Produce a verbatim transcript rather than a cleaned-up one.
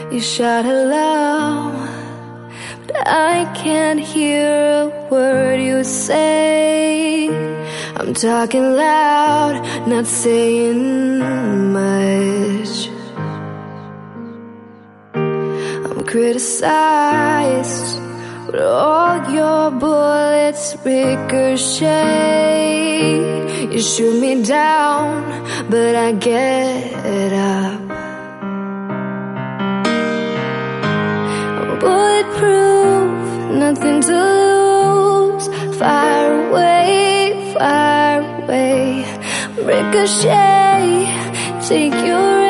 You shout hello, but I can't hear a word you say. I'm talking loud, not saying much. I'm criticized, but all your bullets ricochet. You shoot me down, but I get up. I'm bulletproof, nothing to lose. Fire away, fire away. Ricochet, take your